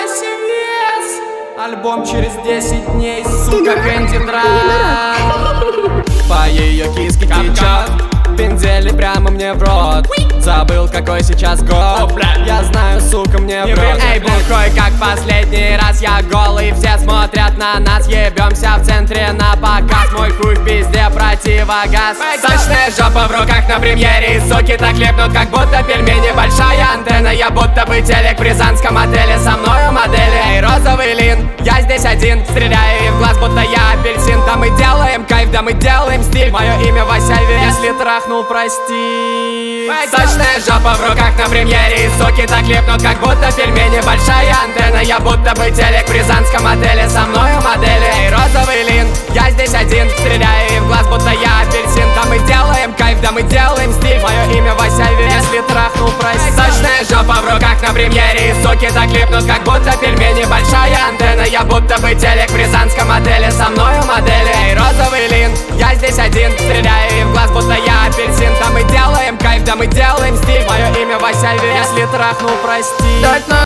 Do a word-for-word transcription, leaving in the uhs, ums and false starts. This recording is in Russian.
классе вес. Альбом через десять дней, сука, Кэнди Драйв. По ее киске течет пиндели прямо мне в рот. Забыл, какой сейчас год. Я знаю, сука, мне в рот. Эй, бухой, как последний раз. Я голый, все смотрят на нас. Ебемся в центре на показ. Мой хуй в пизде, противогаз. Сочная жопа в руках на премьере. И соки так лепнут, как будто пельмени. Большая антенна, я будто бы телек в рязанском отеле. Со мною модели, эй, розовый лин. Я здесь один, стреляю ей в глаз, будто я апельсин. Да мы делаем кайф, да мы делаем стиль. Мое имя Васильев, если трахнул, прости. Сочная жопа в руках на премьере. И соки так лепнут, как будто пельмени. Большая антенна, я будто бы телек в рязанском отеле. Со мною модели, эй, розовый лин. Я здесь один, стреляю ей в глаз, будто я апельсин. Да мы делаем кайф, да мы делаем стиль. Мое имя Васильев, если трахнул, прости. Сочная жопа в руках на премьере. И соки так лепнут, как будто пельмени. Большая антенна, я будто бы телек в рязанском отеле. Со мною модели, эй, розовый лин. Я здесь один, стреляю ей в глаз, будто я апельсин. Да мы делаем кайф, да мы делаем стиль. Мое имя Васильев, если трахнул, прости.